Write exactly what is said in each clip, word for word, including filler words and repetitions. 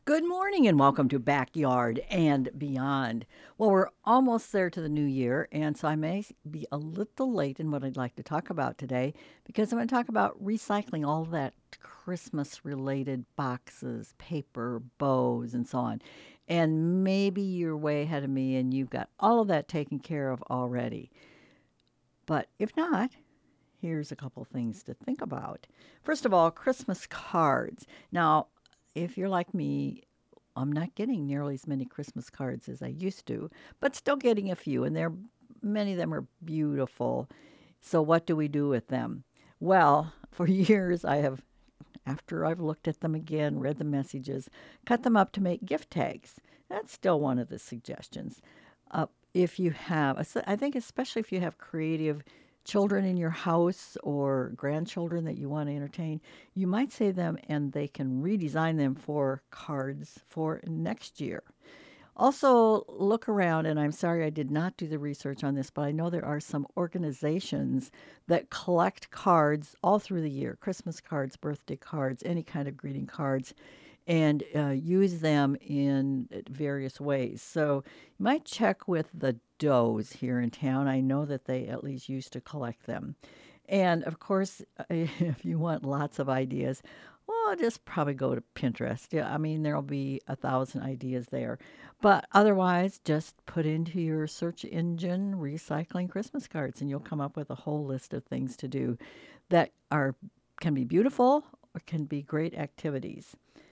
Good morning and welcome to Backyard and Beyond. Well, we're almost there to the new year, and so I may be a little late in what I'd like to talk about today because I'm going to talk about recycling all that Christmas related boxes, paper, bows, and so on. And maybe you're way ahead of me and you've got all of that taken care of already. But if not, here's a couple things to think about. First of all, Christmas cards. Now, if you're like me, I'm not getting nearly as many Christmas cards as I used to, but still getting a few, and they're many of them are beautiful. So what do we do with them? Well, for years I have, after I've looked at them again, read the messages, cut them up to make gift tags. That's still one of the suggestions. Uh, if you have, I think especially if you have creative children in your house or grandchildren that you want to entertain, you might save them and they can redesign them for cards for next year. Also, look around, and I'm sorry I did not do the research on this, but I know there are some organizations that collect cards all through the year, Christmas cards, birthday cards, any kind of greeting cards, and uh, use them in various ways. So you might check with the Does here in town. I know that they at least used to collect them. And of course, if you want lots of ideas, well, just probably go to Pinterest. Yeah, I mean, there'll be a thousand ideas there. But otherwise, just put into your search engine recycling Christmas cards, and you'll come up with a whole list of things to do that are can be beautiful or can be great activities.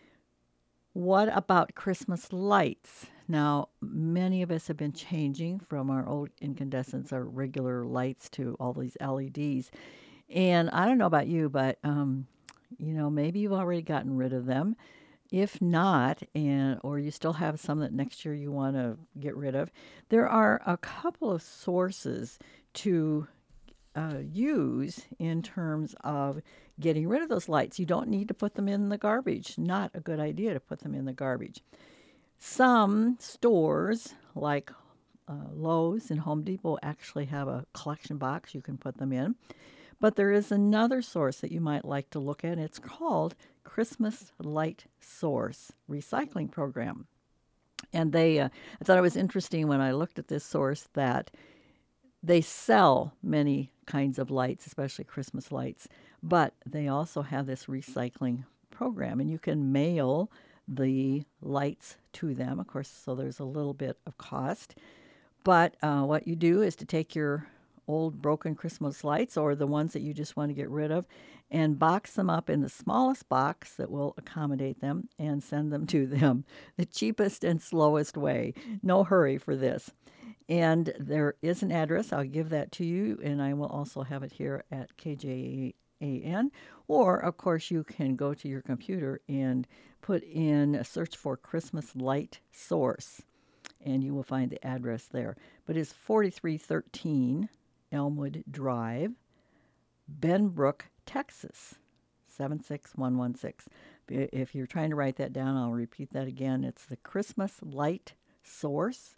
What about Christmas lights? Now, many of us have been changing from our old incandescents, our regular lights, to all these L E Ds. And I don't know about you, but um, you know, maybe you've already gotten rid of them. If not, and or you still have some that next year you want to get rid of, there are a couple of sources to uh, use in terms of getting rid of those lights. You don't need to put them in the garbage. Not a good idea to put them in the garbage. Some stores, like uh, Lowe's and Home Depot, actually have a collection box you can put them in. But there is another source that you might like to look at. It's called Christmas Light Source Recycling Program. And they, uh, I thought it was interesting when I looked at this source that they sell many kinds of lights, especially Christmas lights, but they also have this recycling program, and you can mail the lights to them, of course, so there's a little bit of cost. But uh, what you do is to take your old broken Christmas lights or the ones that you just want to get rid of and box them up in the smallest box that will accommodate them and send them to them the cheapest and slowest way. No hurry for this. And there is an address. I'll give that to you, and I will also have it here at K J A N. Or, of course, you can go to your computer and put in a search for Christmas Light Source, and you will find the address there. But it's forty-three thirteen Elmwood Drive, Benbrook, Texas, seven six one one six. If you're trying to write that down, I'll repeat that again. It's the Christmas Light Source,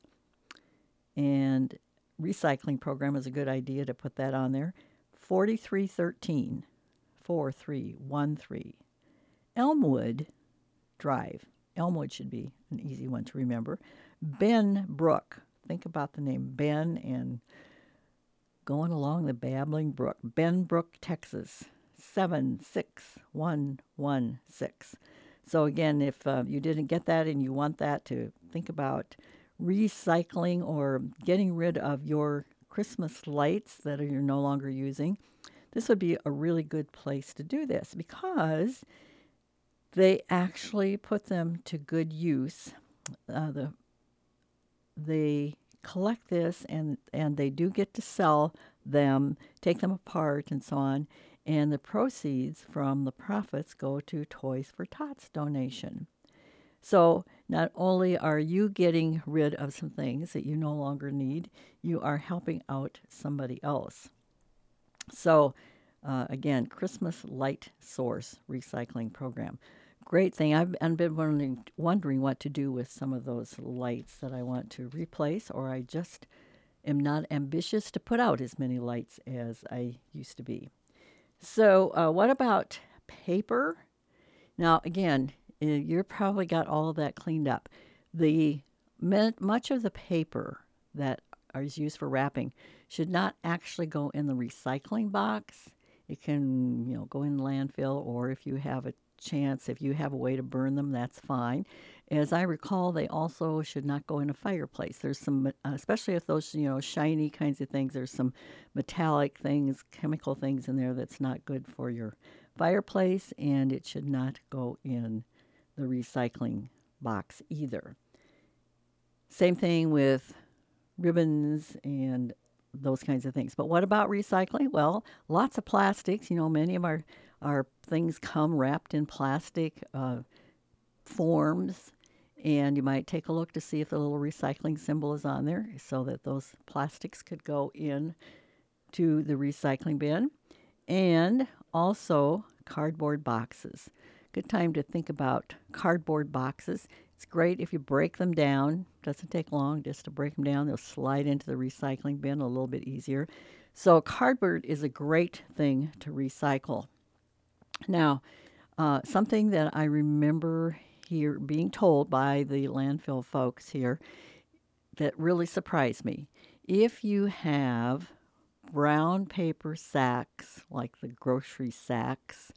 and recycling program is a good idea to put that on there. forty-three thirteen, four three one three Elmwood Drive. Elmwood should be an easy one to remember. Ben Brook. Think about the name Ben and going along the babbling brook. Benbrook, Texas, seven six one one six. So again, if uh, you didn't get that and you want that, to think about recycling or getting rid of your Christmas lights that are, you're no longer using, this would be a really good place to do this because they actually put them to good use. Uh, the they collect this and and they do get to sell them, take them apart, and so on. And the proceeds from the profits go to Toys for Tots donation. So not only are you getting rid of some things that you no longer need, you are helping out somebody else. So uh, again, Christmas Light Source Recycling Program. Great thing. I've, I've been wondering, wondering what to do with some of those lights that I want to replace, or I just am not ambitious to put out as many lights as I used to be. So uh, what about paper? Now, again, uh, you're probably got all of that cleaned up. The men- much of the paper that is used for wrapping should not actually go in the recycling box. It can, you know, go in landfill, or if you have a chance, if you have a way to burn them, that's fine. As I recall, they also should not go in a fireplace. There's some, uh, especially if those, you know, shiny kinds of things, there's some metallic things, chemical things in there that's not good for your fireplace, and it should not go in the recycling box either. Same thing with ribbons and those kinds of things. But what about recycling? Well, lots of plastics. You know, many of our, our things come wrapped in plastic uh, forms. And you might take a look to see if the little recycling symbol is on there so that those plastics could go in to the recycling bin. And also cardboard boxes. Good time to think about cardboard boxes. It's great if you break them down. Doesn't take long just to break them down. They'll slide into the recycling bin a little bit easier. So cardboard is a great thing to recycle. Now, uh, something that I remember here being told by the landfill folks here that really surprised me. If you have brown paper sacks, like the grocery sacks,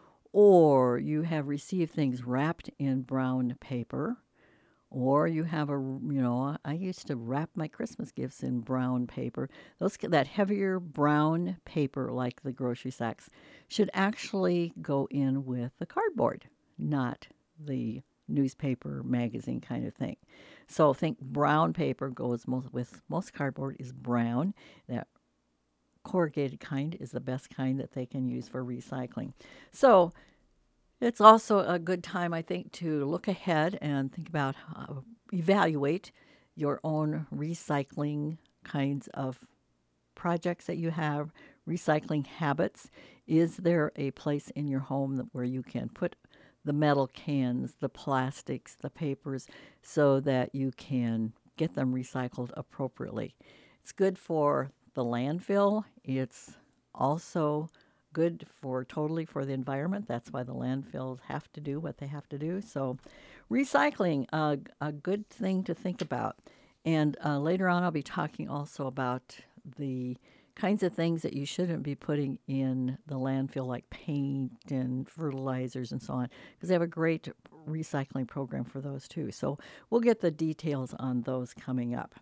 or you have received things wrapped in brown paper, or you have a, you know, I used to wrap my Christmas gifts in brown paper. Those that heavier brown paper, like the grocery sacks, should actually go in with the cardboard, not the newspaper, magazine kind of thing. So think brown paper goes most with most cardboard is brown. That corrugated kind is the best kind that they can use for recycling. So it's also a good time, I think, to look ahead and think about, uh, evaluate your own recycling kinds of projects that you have, recycling habits. Is there a place in your home that, where you can put the metal cans, the plastics, the papers, so that you can get them recycled appropriately? It's good for the landfill. It's also good for totally for the environment. That's why the landfills have to do what they have to do. So recycling, uh, a good thing to think about. And uh, later on, I'll be talking also about the kinds of things that you shouldn't be putting in the landfill, like paint and fertilizers and so on, because they have a great recycling program for those too. So we'll get the details on those coming up.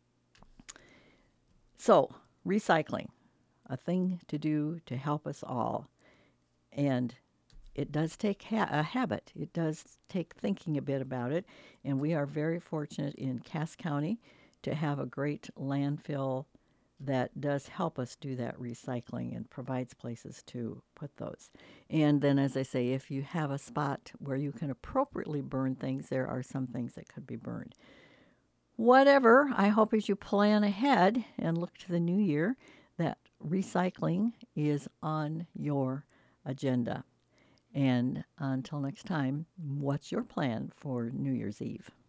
So, recycling, a thing to do to help us all. And it does take ha- a habit. It does take thinking a bit about it. And we are very fortunate in Cass County to have a great landfill that does help us do that recycling and provides places to put those. And then, as I say, if you have a spot where you can appropriately burn things, there are some things that could be burned. Whatever, I hope as you plan ahead and look to the new year that recycling is on your agenda. And until next time, what's your plan for New Year's Eve?